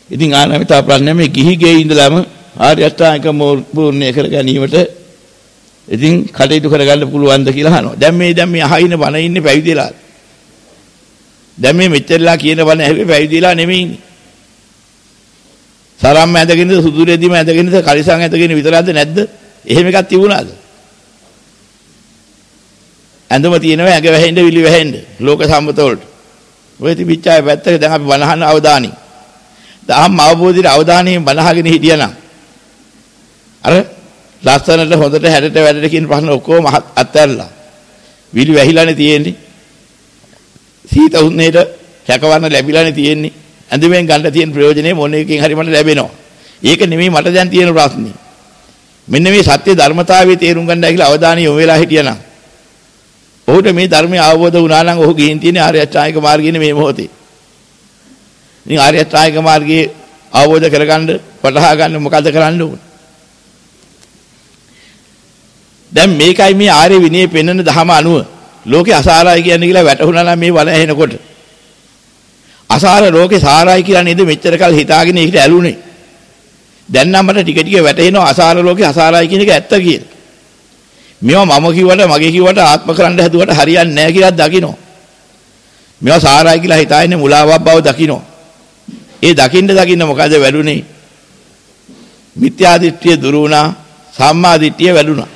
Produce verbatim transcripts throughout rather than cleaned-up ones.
ඉතින් ආනමිත ප්‍රඥා මේ ගිහි ගේ ඉඳලාම ආර්ය අෂ්ටාංගික පූර්ණය කර ගැනීමට ඉතින් කටයුතු කරගන්න පුළුවන්ද කියලා අහනවා. දැන් මේ දැන් මේ අහින බණ ඉන්නේ පැවිදිලා. දැන් මේ මෙච්චරලා කියන බණ ඇහුවේ පැවිදිලා නෙමෙයි ඉන්නේ. සරම් ඇඳගෙන සුදු රෙදිම ඇඳගෙන කලිසම් ඇඳගෙන විතරක්ද නැද්ද? එහෙම එකක් තිබුණාද? ඇඳුම තියෙනවා ඇඟ වැහෙන්න විලි වැහෙන්න ලෝක සම්මත වලට. ඔය තිබිච්ච අය පැත්තක දැන් අපි බණහන අවධානයි. දහම් අවබෝධයේ අවධානයෙන් බණහගෙන හිටියනම් අර ලස්සනට හොඳට හැඩට වැඩට කියන ප්‍රශ්න ඔක්කොම අත්හැරලා විලි වැහිලානේ තියෙන්නේ. සීත උන්නේට කැකවන්න ලැබිලානේ තියෙන්නේ. ඇඳුමෙන් ගන්න තියෙන ප්‍රයෝජනේ මොන එකකින් හරි මට ලැබෙනවා. ඒක නෙමෙයි මට දැන් තියෙන ප්‍රශ්නේ. මෙන්න මේ සත්‍ය ධර්මතාවයේ තේරුම් ගන්නයි කියලා අවධානය යොමු වෙලා හිටියනම් ඔහුට මේ ධර්මය අවබෝධ වුණා නම් ඔහු ගිහින් තියෙන ආර්ය අෂ්ටාංගික මාර්ගයේ මේ මොහොතේ. ඉතින් ආර්ය අෂ්ටාංගික මාර්ගයේ අවබෝධ කරගන්න වටහා ගන්න මොකද කරන්න ඕන? දැන් මේකයි මේ ආර්ය විනයේ පෙන්වන ධම අනුව ලෝකේ අසාරයි කියන්නේ කියලා වැටහුණා නම් මේ වල ඇහෙනකොට අසාර ලෝකේ සාරයි කියලා නේද මෙච්චර කල් හිතාගෙන ඉහිට ඇලුනේ. දැන් නම් මට ටික ටික වැටහෙනවා අසාර ලෝකේ අසාරයි කියන එක ඇත්ත කියලා. මේවා මම කිව්වට මගේ කිව්වට ආත්ම කරන්න හැදුවට හරියන්නේ නැහැ කියලා දකිනවා. මේවා සාරයි කියලා හිතාගෙන මුලාවක් බව දකිනවා. ඒ දකින්න දකින්න මොකද වැඩුනේ? මිත්‍යා දිට්ඨිය දුරු වුණා, සම්මා දිට්ඨිය වැඩුණා.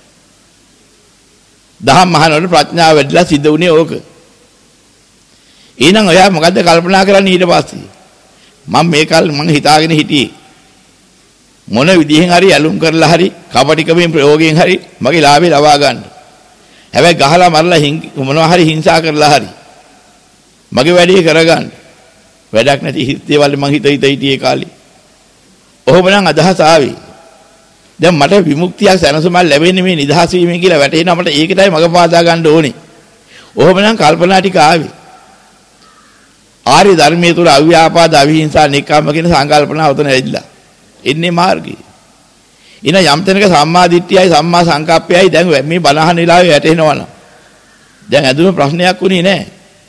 දහම් මහනවල ප්‍රඥාව වැඩිලා සිද්ධ වුණේ ඕක. එහෙනම් ඔයා මොකද්ද කල්පනා කරන්නේ ඊට පස්සේ? මම මේ කල් මම හිතාගෙන හිටියේ මොන විදිහෙන් හරි ඇලුම් කරලා හරි කපටිකමෙන් ප්‍රයෝගයෙන් හරි මගේ ලාභය ලබා ගන්න. හැබැයි ගහලා මරලා මොනවා හරි හිංසා කරලා හරි මගේ වැඩේ කරගන්න. වැඩක් නැති හිතේ වල මං හිත හිත හිටියේ කාලේ. ඔහොමනම් අදහස ආවේ. දැන් මට විමුක්තියක් සැනසීමක් ලැබෙන්නේ මේ නිදහස් වීමෙන් කියලා වැටහෙනවා. මට ඒකටයි මග පාදා ගන්න ඕනේ. ඔහොමනම් කල්පනා ටික ආවේ. ආර්ය ධර්මයේ තුල අව්‍යාපාද අවිහිංසා නික්කම්ම කියන සංකල්පනා උතන ඇවිල්ලා. ඉන්නේ මාර්ගය. ඉන යම් තැනක සම්මා දිට්ඨියයි සම්මා සංකප්පයයි දැන් මේ බණහන වෙලාවේ වැටෙනවනම් දැන් ඇදුම ප්‍රශ්නයක් උනේ නැහැ.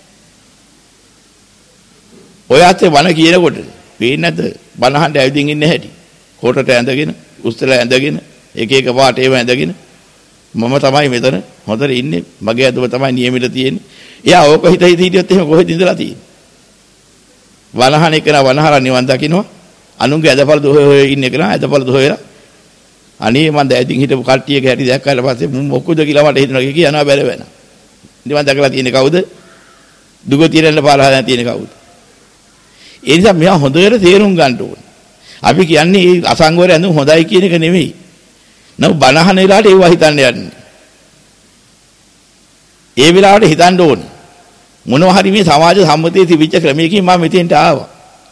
ඔය අතේ බණ කියනකොට පේන්නේ නැද්ද බණහන් ඇවිදින් ඉන්නේ හැටි. කොටට ඇඳගෙන, උස්තල ඇඳගෙන, එක එක පාට ඒව ඇඳගෙන මම තමයි මෙතන හොඳට ඉන්නේ. මගේ ඇදුම තමයි නියමිත තියෙන්නේ. එයා ඕක හිත හිත හිටියොත් එහෙම කොහෙද ඉඳලා තියෙන්නේ? වනහන එක නා වනහර නිවන් දකින්නවා. අනුන්ගේ ඇදපල දොහේ හොය ඉන්න එක නා ඇදපල දොහේලා. අනේ මම දැයින් හිටපු කට්ටියගේ හැටි දැක්කාට පස්සේ මොකද කියලා මට හිතෙනවා කී යනවා බැල වෙන. නිවන් දැකලා තියෙන්නේ කවුද? දුගතියෙන්ල පාරහා තියෙන්නේ කවුද? ඒ නිසා මෙයා හොඳට තේරුම් ගන්න ඕනේ. අපි කියන්නේ මේ අසංවර ඇඳුම් හොඳයි කියන එක නෙමෙයි. නමුත් බනහන වෙලාවට ඒව හිතන්න යන්නේ. ඒ වෙලාවට හිතන්න ඕනේ. මොනවා හරි මේ සමාජ සම්මතයේ තිබිච්ච ක්‍රමයකින් මම මෙතෙන්ට ආවා.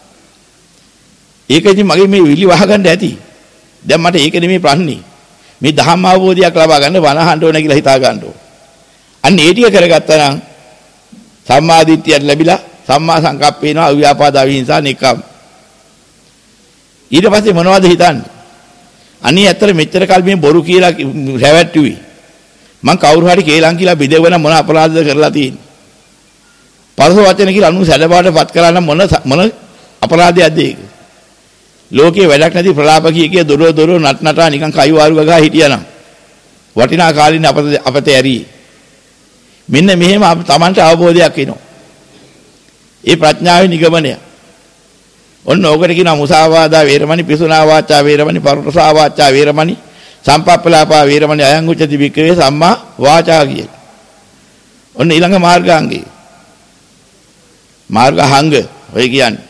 ඒක ඉතින් මගේ මේ විලි වහගන්න ඇති. දැන් මට ඒක නෙමෙයි ප්‍රශ්නේ. මේ ධම්ම අවබෝධයක් ලබා ගන්න වනහන්න ඕන කියලා හිතා ගන්න ඕන. අන්න ඒ ටික කරගත්තා නම් සම්මා දිට්ඨිය ලැබිලා සම්මා සංකප්ප වෙනවා අව්‍යාපාද අවිහිංසා නිකම්. ඊට පස්සේ මොනවද හිතන්නේ? අනේ ඇත්තට මෙච්චර කල් මේ බොරු කියලා රැවට්ටුවේ. මං කවුරු හරි කේලම් කියලා බිදෙවන මොන අපරාධද කරලා තියෙන්නේ? පරස වචන කියලා අනු සැඩපාටපත් කරා නම් මොන මොන අපරාධයක්ද ඒක? ලෝකේ වැඩක් නැති ප්‍රලාප කිය කිය දොර දොර නට නටා නිකන් කයි වාරු ගගා හිටියානම් වටිනා කාලින් අපත අපත ඇරි. මෙන්න මෙහෙම තමන්ට අවබෝධයක් එනවා. ඒ ප්‍රඥාවේ නිගමනය. ඔන්න ඕකට කියනවා මුසාවාදා වේරමණි, පිසුනා වාචා වේරමණි, පරුසා වාචා වේරමණි, සම්පප්පලාපා වේරමණි, අයං උච්චති වික්‍රේ සම්මා වාචා කියලා. ඔන්න ඊළඟ මාර්ගාංගේ. මාර්ගාංග ඔය කියන්නේ.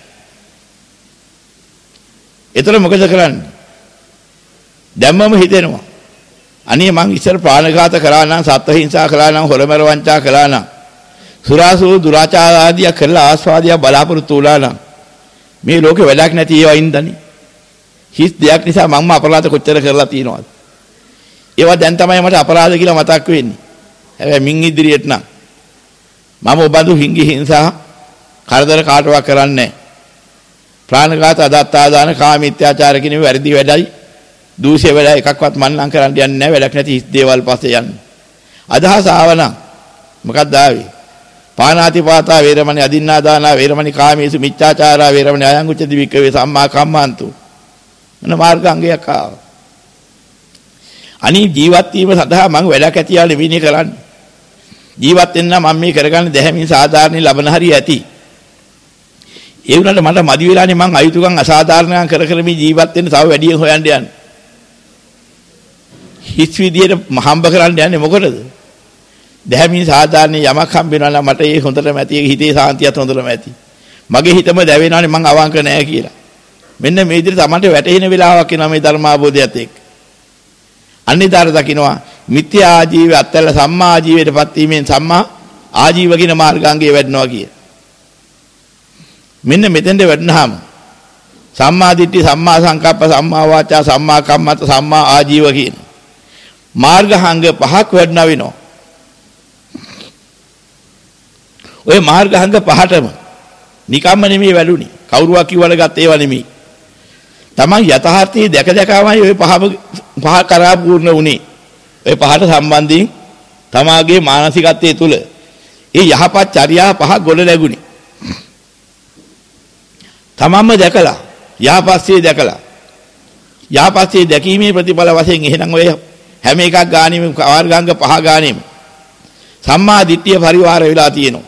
ඒතර මොකද කරන්නේ? දැම්මම හිතෙනවා. අනේ මං ඉස්සර ප්‍රාණඝාත කළා නම්, සත්ත්ව හිංසා කළා නම්, හොරමර වංචා කළා නම්, සුරාසූ දුරාචාර ආදිය කරලා ආස්වාදියා බලාපොරොත්තු වුණා නම් මේ ලෝකේ වැඩක් නැති ඒවා ඉඳන්නේ. හිස් දෙයක් නිසා මම අපරාධ කොච්චර කරලා තියෙනවද? ඒවා දැන් තමයි මට අපරාධ කියලා මතක් වෙන්නේ. හැබැයි මින් ඉදිරියට නම් මම ඔබඳු හිංගි හිංසා කරදර කාටවත් කරන්නේ නැහැ. ප්‍රාණඝාත, අදත්තාදාන, කාමීත්‍යාචාර කියන වැරදි වැඩයි, දූෂ්‍ය වැඩයි එකක්වත් මන් නම් කරන්න යන්නේ නැහැ. වැඩක් නැති හිස් දේවල් පස්සේ යන්නේ. අදහස ආවනම් මොකක්ද ආවේ? පානාතිපාතා වේරමණී අදින්නා දානා වේරමණී කාමීසු මිච්ඡාචාරා වේරමණී අයං උච්චති වික්කවේ සම්මා කම්මන්තු මොන මාර්ගාංගයක් ආවා. අනී ජීවත් වීම සඳහා මම වැඩක් ඇතියා නෙවෙයි කරන්නේ. ජීවත් වෙන්න මම මේ කරගන්න දැහැමින් සාධාරණ ලබන හරිය ඇති. ඒ වුණාට මට මදි වෙලානේ මං අයුතුකම් අසාධාරණම් කර කර මේ ජීවත් වෙන්න තව වැඩියෙන් හොයන්න යන්නේ. හිස් විදියට හම්බ කරන්න යන්නේ මොකටද? දැහැමින් සාධාරණ යමක් හම්බ වෙනවා නම් මට ඒ හොඳටම ඇති. ඒ හිතේ සාන්තියත් හොඳටම ඇති. මගේ හිතම දැවෙනවානේ මං අවංක නැහැ කියලා. මෙන්න මේ විදිහට තමන්ට වැටහෙන වෙලාවක් එනවා මේ ධර්මාභෝධයත් එක්ක. අනිදාර දකින්නවා මිත්‍යා ආජීවය අත්හැර සම්මා ආජීවයටපත් වීමෙන් සම්මා ආජීව කියන මාර්ගාංගය වැඩනවා කිය. මෙන්න මෙතෙන්ද වැඩනහම සම්මා දිට්ඨි සම්මා සංකප්ප සම්මා වාචා සම්මා කම්මන්ත සම්මා ආජීව කියන මාර්ගාංග පහක් වැඩනා වෙනවා. ඔය මාර්ගාංග පහටම නිකම්ම නෙමෙයි වැඩුණේ. කවුරුවක් කිව්වට ගත් ඒවා නෙමෙයි. තමන් යථාර්ථයේ දැක දැකමයි ඔය පහ පහ කරා පූර්ණ වුණේ. ඔය පහට සම්බන්ධයෙන් තමාගේ මානසිකත්වයේ තුල ඒ යහපත් චර්යා පහ ගොඩ නැගුණේ. තමන්ම දැකලා යහපත්සේ දැකලා යහපත්සේ දැකීමේ ප්‍රතිඵල වශයෙන් එහෙනම් ඔය හැම එකක් ගානෙම මාර්ගාංග පහ ගානෙම සම්මා දිට්ඨිය පරිවාර වෙලා තියෙනවා.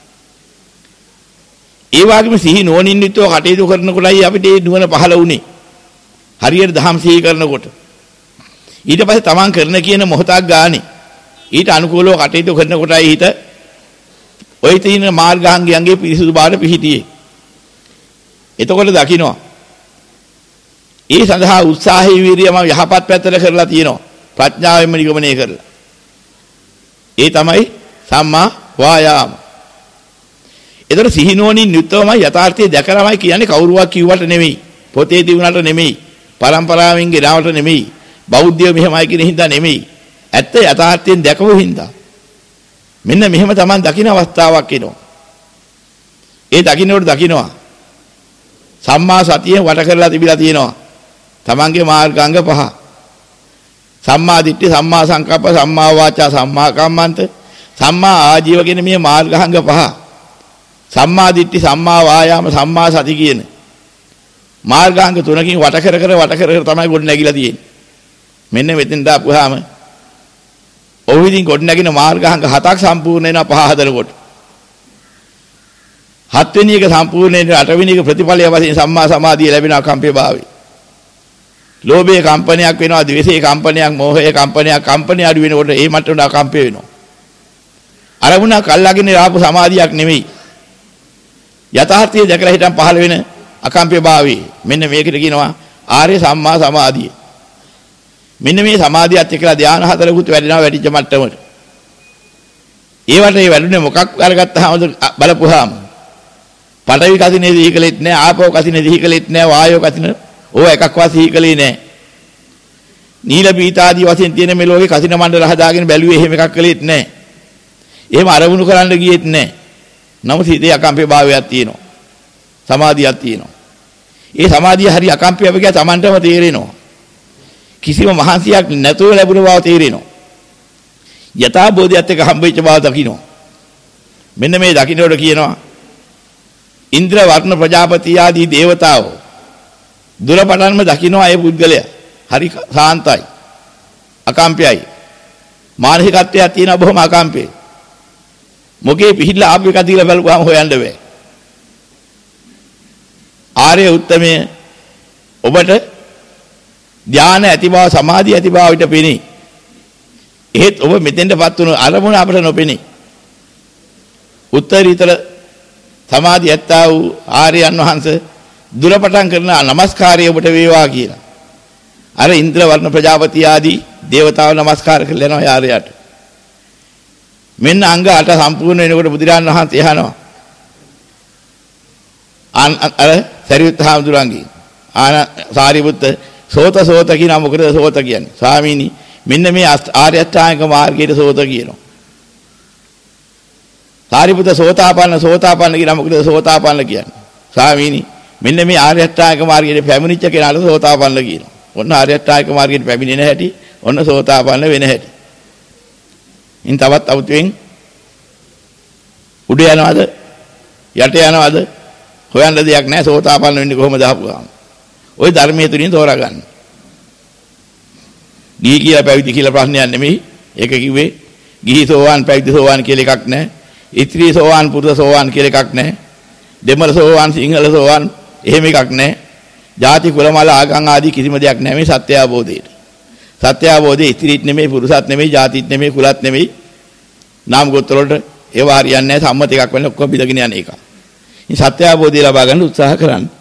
ඒ වගේම සිහි නුවණින් යුක්තව කටයුතු කරනකොටයි අපිට මේ නුවණ පහළ වුණේ. හරියට දහම් සිහි කරනකොට. ඊට පස්සේ තමන් කරන කියන මොහොතක් ගානේ ඊට අනුකූලව කටයුතු කරනකොටයි හිත ඔය තියෙන මාර්ගාංගයන්ගේ පිරිසුදු බවට පිහිටියේ. එතකොට දකින්නවා. ඒ සඳහා උත්සාහී වීරියම යහපත් පැත්තට කරලා තියෙනවා. ප්‍රඥාවෙන්ම නිගමනය කරලා. ඒ තමයි සම්මා වායාම. ඒතර සිහිනුවණින් යුක්තවමයි යථාර්ථය දැකලාමයි කියන්නේ කවුරුවක් කිව්වට නෙමෙයි. පොතේ දිනුනට නෙමෙයි. පරම්පරාවෙන් ගෙනාවට නෙමෙයි. බෞද්ධයෝ මෙහෙමයි කියන හින්දා නෙමෙයි. ඇත්ත යථාර්ථයෙන් දැකපු හින්දා. මෙන්න මෙහෙම Taman දකින්න අවස්ථාවක් එනවා. ඒ දකින්නකොට දකින්නවා. සම්මා සතිය වට කරලා තිබිලා තියෙනවා. Tamanගේ මාර්ගාංග පහ. සම්මා දිට්ඨි, සම්මා සංකප්ප, සම්මා වාචා, සම්මා කම්මන්ත, සම්මා ආජීව කියන මේ මාර්ගාංග පහ. සම්මා දිට්ඨි, සම්මා වායාම, සම්මා සති කියන මාර්ගාංග තුනකින් වට කර කර වට කර කර තමයි ගොඩ නැගිලා තියෙන්නේ. මෙන්න මෙතෙන් දාපුවාම ඔහු ඉතින් ගොඩ නැගින මාර්ගාංග හතක් සම්පූර්ණ වෙනවා පහ හදනකොට. හත් වෙනි එක සම්පූර්ණ වෙන අට වෙනි එක ප්‍රතිඵලය වශයෙන් සම්මා සමාධිය ලැබෙනවා කම්පේ භාවයේ. ලෝභයේ කම්පනයක් වෙනවා, ද්වේෂයේ කම්පනයක්, මෝහයේ කම්පනයක්, කම්පණය අඩු වෙනකොට ඒ මට්ටමට කම්පේ වෙනවා. අරමුණක් අල්ලාගෙන ආපු සමාධියක් නෙමෙයි. යථාර්ථය දැකලා හිටන් පහළ වෙන අකම්පේ භාවයේ. මෙන්න මේකට කියනවා ආර්ය සම්මා සමාධිය. මෙන්න මේ සමාධියත් එක්කලා ධානය හතරකුත් වැඩිනවා වැඩිච්ච මට්ටමට. ඒවට ඒ වැඩුනේ මොකක් අරගත්තාමද බලපුවාම පඨවි කසිනේ දිහි කළෙත් නැහැ, ආපෝ කසිනේ දිහි කළෙත් නැහැ, වායෝ කසින ඕවා එකක්වත් සිහි කළේ නැහැ. නීල පීත ආදී වශයෙන් තියෙන මේ ලෝකේ කසින මණ්ඩල හදාගෙන බැලුවේ එහෙම එකක් කළෙත් නැහැ. එහෙම අරමුණු කරන්න ගියෙත් නැහැ. නමුත් හිතේ අකම්පේ භාවයක් තියෙනවා. සමාධියක් තියෙනවා. ඒ සමාධිය හරි අකම්පේ අපේ තමන්ටම තේරෙනවා. කිසිම මහන්සියක් නැතුව ලැබුණ බව තේරෙනවා. යථා බෝධියත් එක්ක හම්බෙච්ච බව දකින්නවා. මෙන්න මේ දකින්නට කියනවා ඉන්ද්‍ර වර්ණ ප්‍රජාපති ආදී දේවතාවෝ දුරපටන්ම දකින්නවා ඒ පුද්ගලයා. හරි සාන්තයි. අකම්පයයි. මානසිකත්වයක් තියෙන බොහොම අකම්පේ. මොකේ පිහිල්ලා ආපු එක දීලා බලපුවාම හොයන්න බෑ. ආර්ය උත්තමයේ ඔබට ධාන ඇති බව, සමාධිය ඇති බව විතර පෙනේ. එහෙත් ඔබ මෙතෙන්ටපත් වුණ අරමුණ අපට නොපෙනේ. උත්තරීතර සමාධිය ඇත්තා වූ ආර්යයන් වහන්සේ දුරපටන් කරන නමස්කාරය ඔබට වේවා කියලා. අර ඉන්ද්‍ර වර්ණ ප්‍රජාපති ආදී දේවතාව නමස්කාර කරලා යනවා ආර්යයට. මෙන්න අංග අට සම්පූර්ණ වෙනකොට බුදුරජාණන් වහන්සේ අහනවා. අර සරියුත් හාමුදුරන්ගේ ආන සාරිපුත්ත සෝත සෝත කියන මොකද සෝත කියන්නේ? ස්වාමීනි මෙන්න මේ ආර්ය අෂ්ටාංගික මාර්ගයේ සෝත කියනවා. සාරිපුත්ත සෝතාපන්න සෝතාපන්න කියන මොකද සෝතාපන්න කියන්නේ? ස්වාමීනි මෙන්න මේ ආර්ය අෂ්ටාංගික මාර්ගයේ පැමිණිච්ච කෙනාට සෝතාපන්න කියනවා. ඔන්න ආර්ය අෂ්ටාංගික මාර්ගයට පැමිණෙන හැටි, ඔන්න සෝතාපන්න වෙන හැටි. ඉන් තවත් අවුතුෙන් උඩ යනවද? යට යනවද? හොයන්න දෙයක් නැහැ. සෝතාපන්න වෙන්නේ කොහොමද අහපුවාම. ওই ධර්මයේ තුලින් තෝරා ගන්න. ගිහි කියලා පැවිදි කියලා ප්‍රශ්නයක් නෙමෙයි. ඒක කිව්වේ ගිහි සෝවාන් පැවිදි සෝවාන් කියලා එකක් නැහැ. ඉත්‍රි සෝවාන් පුරුෂ සෝවාන් කියලා එකක් නැහැ. දෙමළ සෝවාන් සිංහල සෝවාන් එහෙම එකක් නැහැ. ಜಾති කුල මල ආගම් ආදී කිසිම දෙයක් නැහැ මේ සත්‍ය අවබෝධයට. සත්‍ය අවබෝධයේ ඉත්‍රිත් නෙමෙයි පුරුෂත් නෙමෙයි ಜಾතිත් නෙමෙයි කුලත් නෙමෙයි. නාම ගෝත්‍ර වලට ඒවා හරියන්නේ නැහැ. සම්මත එකක් වෙන්නේ ඔක්කොම බිඳගෙන යන එක. මේ සත්‍ය අවබෝධය ලබා ගන්න උත්සාහ කරන්න.